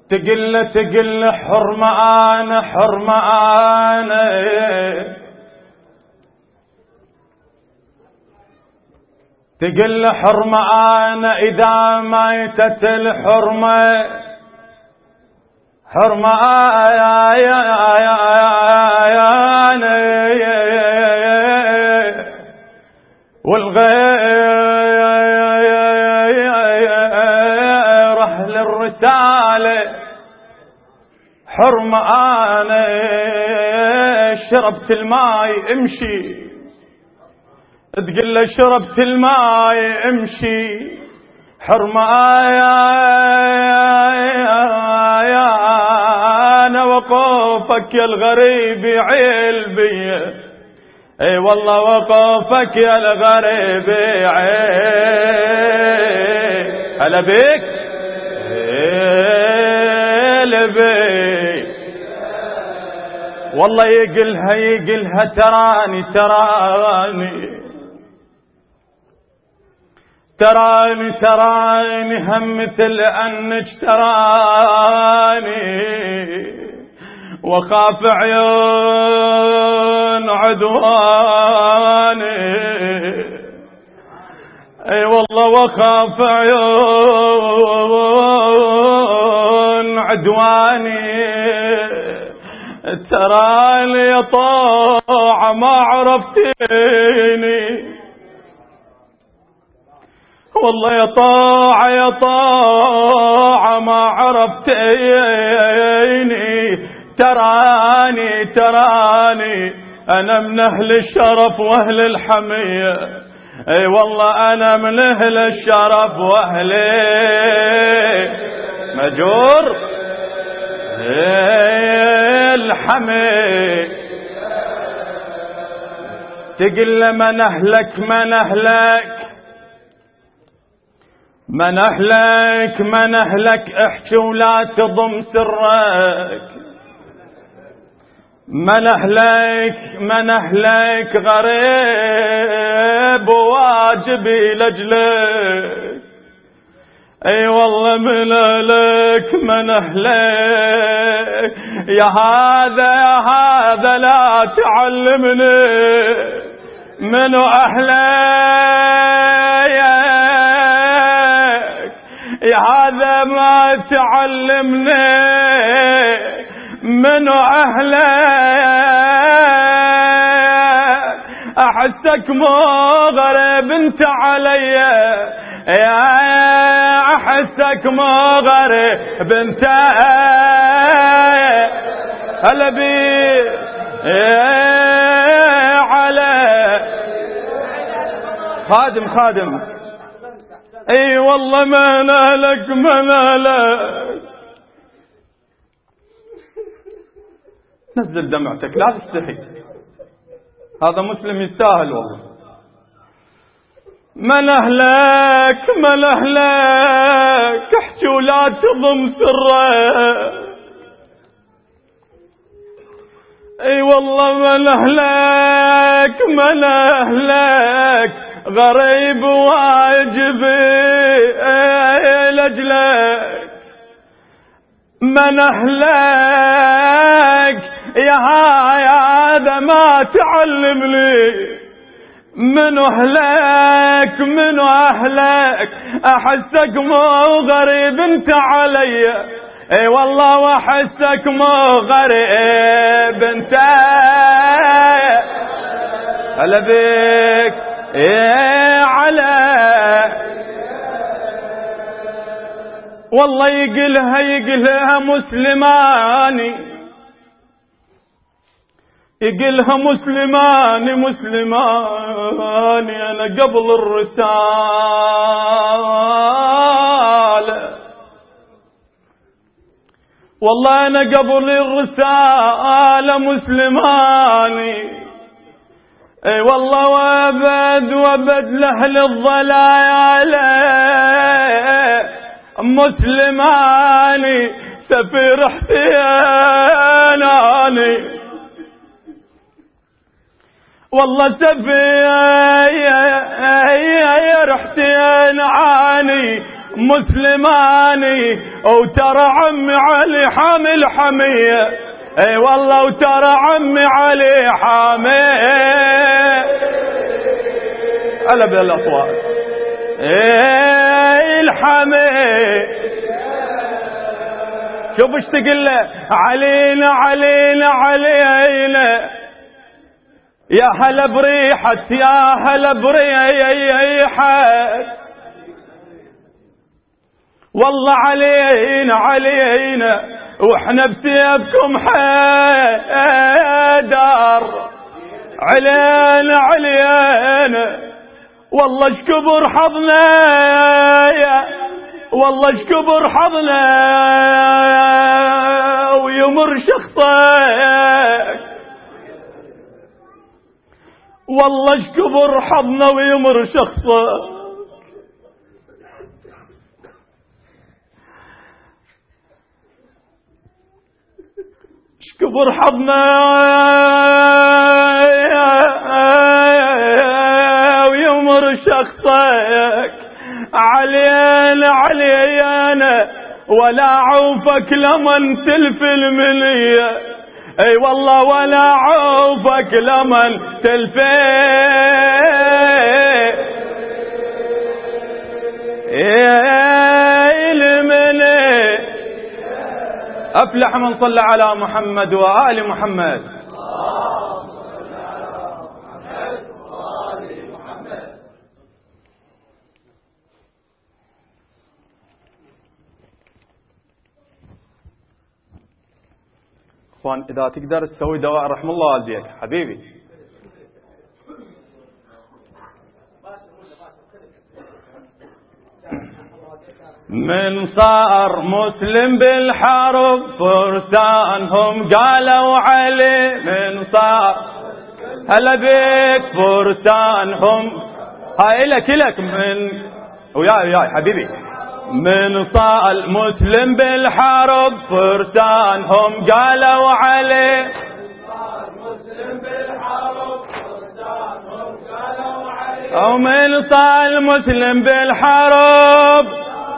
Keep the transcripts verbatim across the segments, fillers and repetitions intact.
تقل تقل حرمة أنا حرمة أنا تقل حرمة أنا إذا ميتت الحرمة حرمة أنا والغير أهل الرسالة حرمة أنا شربت الماي امشي تقول له شربت الماي امشي حرمة أنا وقوفك يا الغريب يعيل بي اي والله وقوفك يا الغريب يعيل هلا بيك عيل بي والله يقلها يقلها تراني تراني تراني تراني هم مثل أنك تراني وخاف عيون عدواني اي والله وخاف عيون عدواني تراني يا طاعة ما عرفتيني والله يا طاعة يا طاعة ما عرفتيني تراني تراني أنا من أهل الشرف وأهل الحمية اي والله أنا من أهل الشرف وأهل مجور الحمية تقل من أهلك من أهلك من أهلك من أهلك احكي ولا تضم سرك من أهلك من أهلك غريب وواجبي لجلك اي والله من أهلك من أهلك يا هذا يا هذا لا تعلمني من أهلك يا هذا ما تعلمني من أهلك أحسك مغرب انت علي يا أحسك مغرب انت هلا بي على خادم خادم اي والله ما نالك ما نالك نزل دمعتك لا تستحي هذا مسلم يستاهل والله من أهلك من أهلك احكي ولا تضم سرك اي والله من أهلك من أهلك غريب واجبي لجلك من أهلك يا هذا ما تعلمني من أهلك من أهلك أحسك مو غريب انت علي اي والله واحسك مو غريب انت هلا بك ايه على والله يقلها يقلها مسلماني يقلها مسلماني مسلماني أنا قبل الرسالة والله أنا قبل الرسالة مسلماني اي والله وابد وابد لأهل الضلال مسلماني سفير احتياناني والله سفير احتياناني مسلماني وترى عمي علي حامل حمية. اي والله وترى عمي علي حامل على بالاصوات اي الحمي. شوف ايش تقول له علينا علينا علينا يا هلا بريحة يا هلا بريحة والله علينا علينا واحنا بسيفكم حيدر علينا علينا والله اشكبر حظنا والله اشكبر حظنا ويمر شخصك والله اشكبر حظنا ويمر شخصك. اشكبر حظنا ويمر شخصك علينا علينا ولا عوفك لمن تلف المنية. اي والله ولا عوفك لمن تلف المنية. افلح من صلى على محمد وآل محمد. اخوان اذا تقدر تسوي دواء رحم الله والديك حبيبي. من صار مسلم بالحرب فرسانهم قالوا عليه. من صار هلا بيك فرسانهم هاي لك لك من وياي وياي حبيبي. من صار مسلم بالحرب فرسانهم قالوا عليه. ومن صار مسلم بالحرب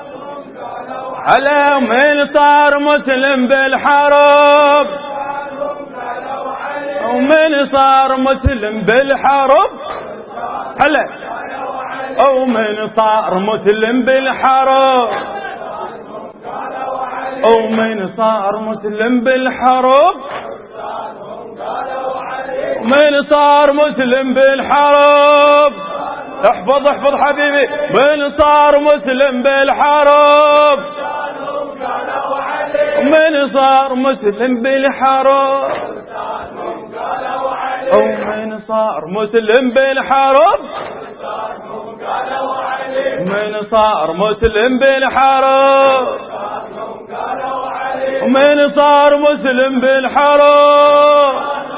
هلا ومن صار مسلم بالحرب ومن صار مسلم بالحرب هلا ومن صار مسلم بالحرب ومن صار مسلم بالحرب ومن صار مسلم بالحرب. احفظ احفظ حبيبي. من صار مسلم بالحرب ومن صار مسلم بالحرب ومن صار مسلم بالحرب ومن صار مسلم بالحرب ومن صار مسلم بالحرب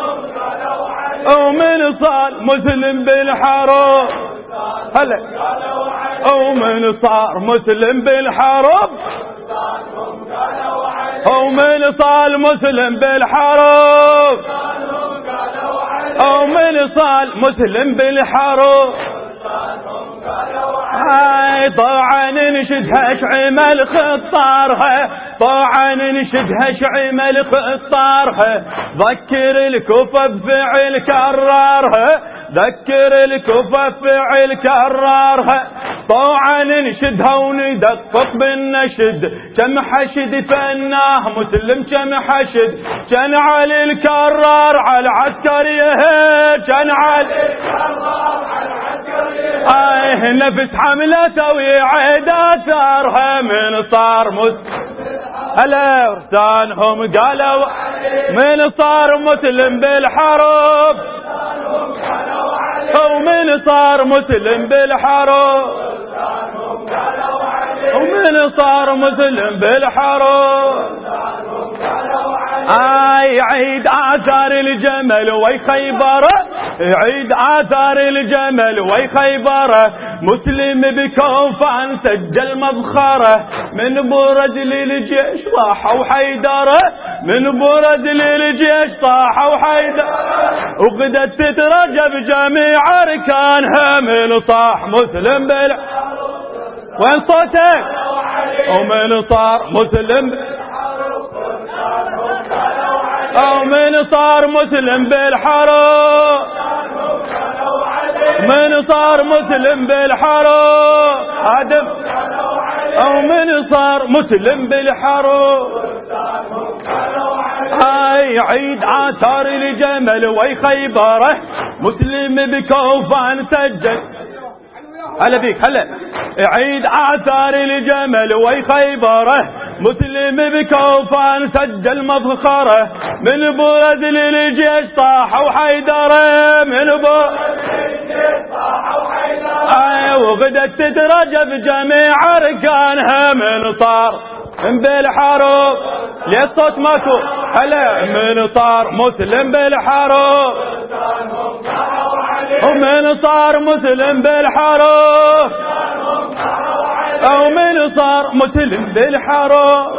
ومن صار مسلم بالحرب هلا ومن صار مسلم بالحرب ومن صار مسلم بالحرب ومن صار مسلم بالحرب. هاي طبعا نشدها شعمل خطارها طبعا نشدها شعمل خطارها ذكر الكوفة بفعل كرارها ذكر الكوفة بفعل كرارها طبعا نشدها وندقق بالنشد كم حشد فناه مسلم كم حشد كان علي الكرار على عسكريه كان علي الكرار على عسكريه. آه نفس حملته ويعيد اثارها. من صار مسلم هلا ورسانهم قالوا من صار مسلم بالحرب ومن صار مسلم بالحرب ومن صار مسلم بالحرب. آي عيد آثار الجمل وي خيبره عيد آثار الجمل وي خيبره مسلم بكوفان سجل مبخره من برد للجيش طاحوا حيدره من برد للجيش طاحوا حيدره وقدت تترجى بجميع اركانها. من صاح مسلم بالحرب وين صوتك؟ ومن صار مسلم ومن صار مسلم بالحرب من صار مسلم بالحرب آدم ومن صار مسلم بالحرب هاي عيد عثار الجمل وي خيبره مسلم بكوفان سجل هلا بيك هلا عيد عثار الجمل وي خيبره مسلم بكوفان سجل مفخره من برز للجيش طاح وحيدره من برز للجيش طاح وحيدره وغدت تترجى بجميع اركانها من صار بالحرب ليه الصوت ماكو هلا من صار مسلم بالحرب ومن صار مسلم بالحرب ومن صار مسلم بالحرب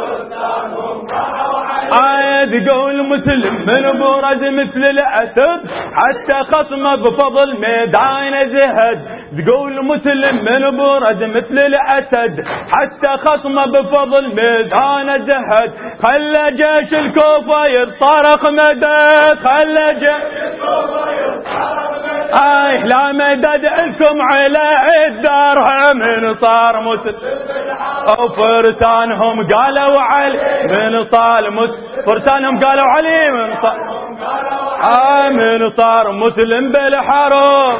عاد قول مسلم من برز مثل الأسد حتى خصمه بفضل ميدان زهد تقول مسلم من برز مثل الأسد حتى خصمه بفضل ميدان زهد خلى جيش الكوفة يتصارخ مدد خلى جيش الكوفة يتصارخ مدد آه لا مدد لكم على الدار من صار مسلم وفرسانهم قالوا علي من صار مسلم فرسانهم قالوا علي من صار آه من صار مسلم بالحرب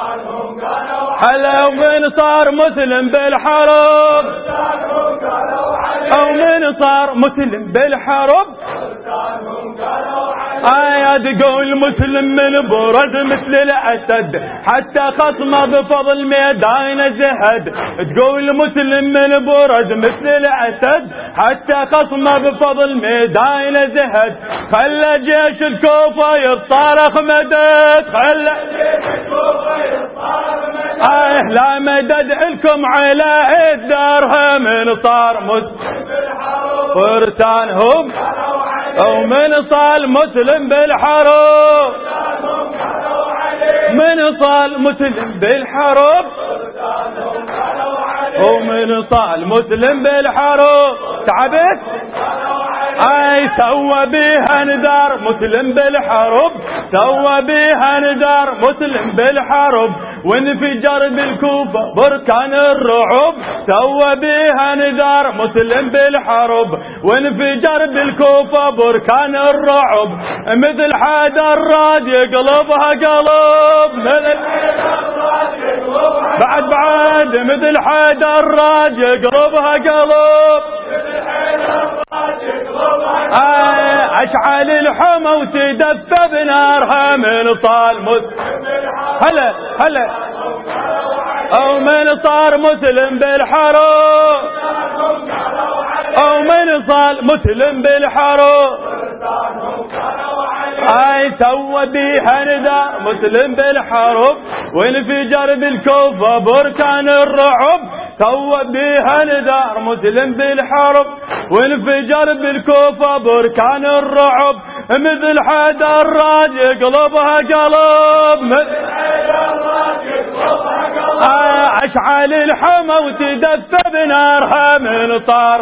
هلا ومن صار مسلم بالحرب او من صار مسلم بالحرب آيات قول مسلم من برد مثل الأسد حتى خصمه بفضل ميدان زهد تقول مسلم من برد مثل الأسد حتى خصمه بفضل ميدان زهد خلى جيش الكوفة يتصارخ مدد خلى جيش الكوفة يتصارخ مدد آه لا مدد لكم على الدار من صار مسلم فرسانهم ومن صال مسلم بالحرب من صال مسلم بالحرب ومن صال مسلم بالحرب تعبت اي سوى بيها ندار مسلم بالحرب سوى بيها ندار مسلم بالحرب وانفجر بالكوفة بركان الرعب سوى بيها ندار مسلم بالحرب وانفجر بالكوفة بركان الرعب مثل حدا الراد يقلبها قلب مثل بعد بعد مثل حدا الراد يقلبها قلب اشعل الحمى وتدفى بنارها من طال مسلم هلا هلا او من صار مسلم بالحرب او من صار مسلم بالحرب اي سوى بيها نداء مسلم بالحرب وانفجر بالكوفة بركان الرعب سوى بيها ندار مسلم بالحرب وانفجر بالكوفة بركان الرعب مثل حدا الراد يقلبها قلب مثل حدا الراد يقلبها قلب اشعل الحمى وتدفى بنارها من طار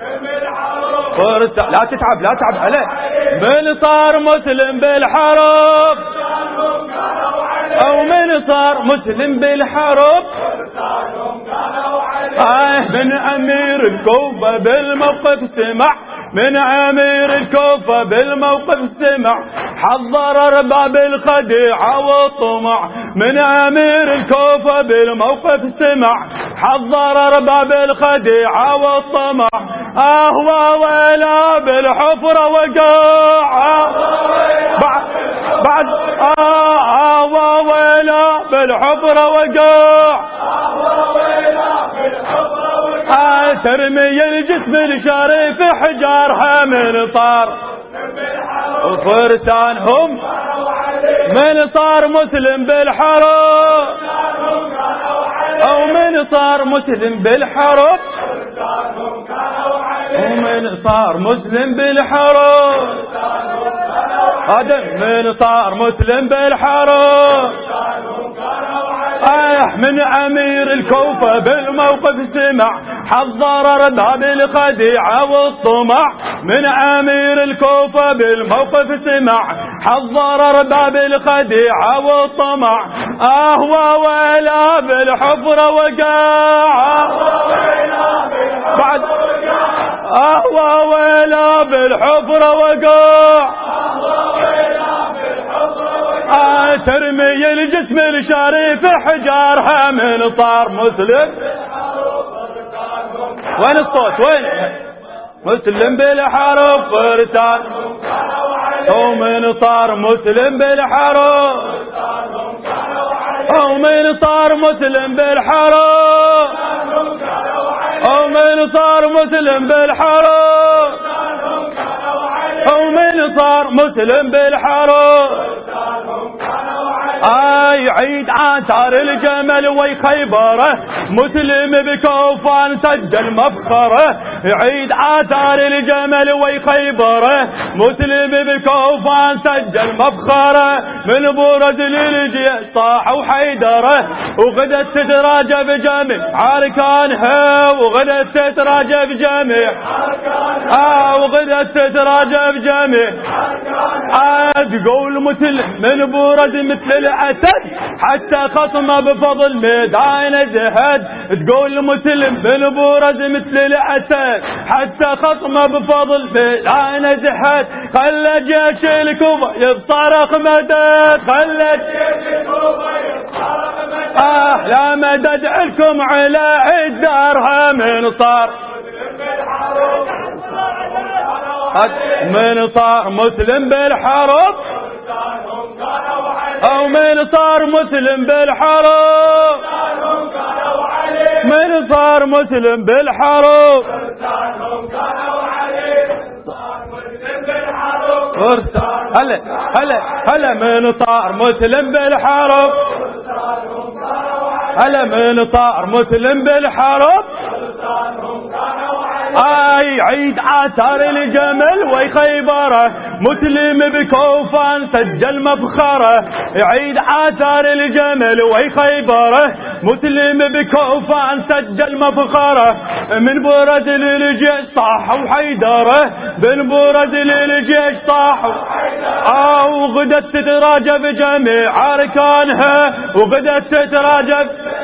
لا تتعب لا تتعب عليه من صار مسلم بالحرب او من صار مسلم بالحرب آه من امير الكوفة بالموقف سمع من امير الكوفة بالموقف سمع حضر ارباب الخديعة والطمع من امير الكوفة بالموقف سمع حضر ارباب الخديعة والطمع اهوى ويلا بالحفرة وقاع بعد بعد اهوى ويلا بالحفرة وقاع آه ترمي الجسم الشريف حجارها من طار وفرسانهم من صار مسلم بالحرب او من صار مسلم بالحرب ومن صار مسلم بالحرب هذا من صار مسلم بالحرب آه من أمير الكوفة بالموقف سمع حذر رباب الخديعة والطمع. من أمير الكوفة بالموقف سمع حذر رباب الخديعة والطمع. أهوى ولا بالحفرة وقاع بعد أهوى ولا بالحفرة وقاع. آه ترمي الجسم الشريف حجارها من صار مسلم. وين الصوت وين؟ مسلم بالحرب فرسان ومن صار مسلم بالحرب ومن صار مسلم بالحرب ومن صار مسلم بالحرب ومن صار مسلم بالحرب. آي عيد آثار الجمل وي خيبره مسلم بكوفان سجل مفخره. عيد آثار الجمل وي خيبره مسلم بكوفان سجل مفخره. من برز للجيش طاح وحيدره وغدت تتراجع بجميع عركانها وغدت تتراجع بجميع آه وغدت تتراجع بجميع آه تقول مسلم من برز مثل الأسد حتى خصمه بفضل ميدان زهد. تقول مسلم من برز مثل الأسد حتى خصمه بفضل ميدان زهد. خلى جيش الكوفة يتصارخ مدد خلى جيش الكوفة يتصارخ مدد. آه لا مدد لكم على الدارها من صار من صار مسلم بالحرب أو من صار مسلم بالحرب من صار مسلم بالحرب هلا هلا هلا من صار مسلم بالحرب هلا من صار مسلم بالحرب. آي عيد آثار الجمل وي خيبره مسلم بكوفان سجل مفخره. عيد آثار الجمل وي خيبره مسلم بكوفان سجل مفخره. من برز للجيش طاح وحيدره من برز للجيش طاح آه وغدت تتراجع بجميع أركانها وغدت تتراجع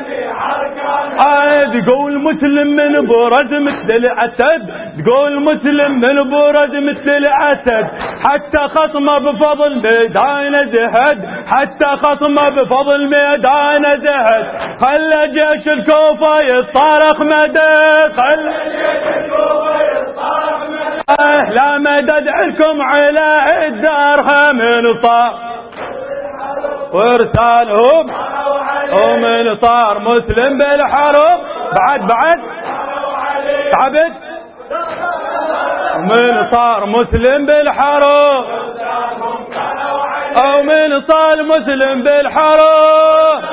آه تقول مسلم من برز مثل الأسد. تقول مسلم من برز مثل الأسد حتى خصمه بفضل ميدان زهد حتى خصمه بفضل ميدان زهد. خلى جيش الكوفة يتصارخ مدد خلى جيش الكوفة يتصارخ مدد. آه لا مدد لكم على الدارها من صار ورسالهم ومن صار مسلم بالحرب. بعد بعد تعبت من صار مسلم بالحرب أو من صار مسلم بالحرب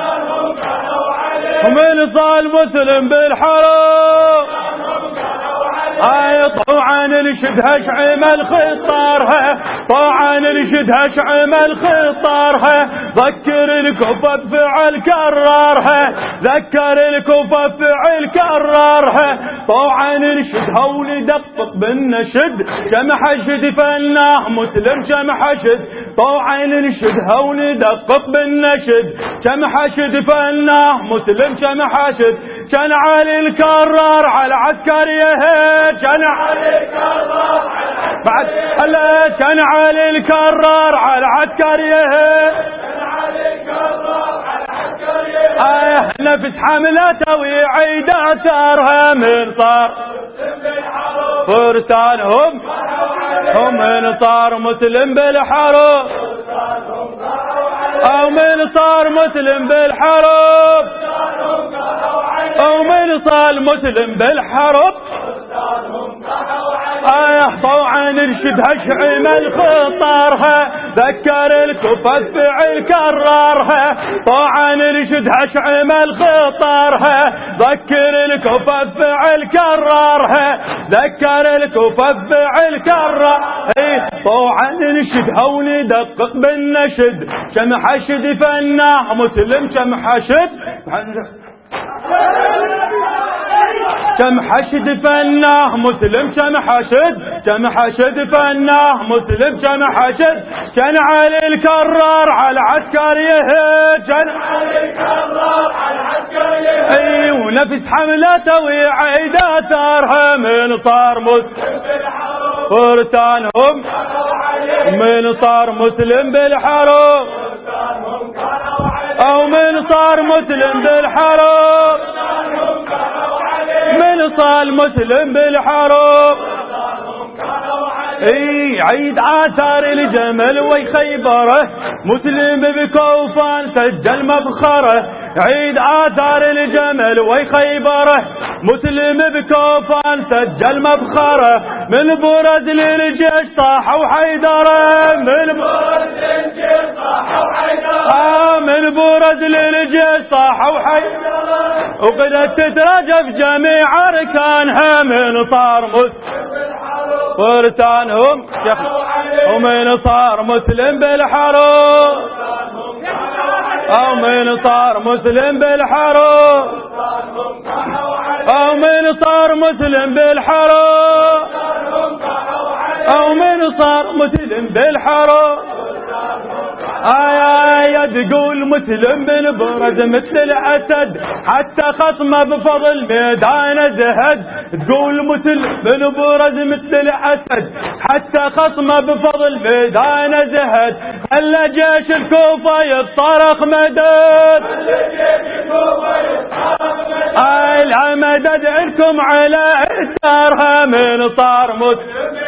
ومن صار مسلم بالحرب. آي طوعا نشدها شعمل خطارها طوعا نشدها شعمل خطارها. ذكر الكوفة بفعل كرارها ذكر الكوفة بفعل كرارها. طوعا نشدها وندقق بالنشد شمح شد فناه مسلم شمح شد. طوعا نشدها وندقق بالنشد شمح شد فناه مسلم شمح شد. كان علي الكرار على عسكريه كان علي الكرار على بعد هلا كان علي الكرار على عسكريه كان علي الكرار على عسكريه. آه نفس حملته ويعيد اثارها من صار فرسانهم هم من صار مسلم بالحرب او من صار مسلم بالحرب او من صار مسلم بالحرب. آه طوعا نرشدها شعمل خطارها ذكر الكوفة بفعل كرارها. طوعا نرشدها شعمل خطارها ذكر الكوفة بفعل كرارها ذكر الكوفة بفعل كرارها. طوعا نشدها وندقق بالنشد كم حشد فناه مسلم كم حشد كم حشد فناه مسلم كم حشد كم حشد فناه مسلم كم حشد كان علي الكرار على عسكر يهد كان علي الكرار على عسكر يهد اي ونفس حملته ويعيد اثارها من صار مسلم بالحرب فرسانهم من صار مسلم بالحرب او من صار مسلم بالحرب من صار مسلم بالحرب اي عيد آثار الجمل ويخيبره مسلم بكوفان سجل مفخره عيد آثار الجمل ويخيبره مسلم بكوفان سجل مفخره من برز للجيش طاحوا حيدره من برز للجيش طاحوا حيدره آه من برز للجيش طاحوا حيدره وقدت تترجف جميع اركانها من صار مسلم فرسانهم ومن صار مسلم بالحرب او من صار مسلم بالحرب او من صار مسلم بالحرب او من صار مسلم بالحرب آي آي تقول مسلم بن برز مثل الأسد حتى خصمه بفضل ميدان زهد تقول مسلم بن برز مثل الأسد حتى خصمه بفضل ميدان زهد خلى جيش الكوفة يتصارخ مدد آي لا مدد عندكم على إثارها من صار مسلم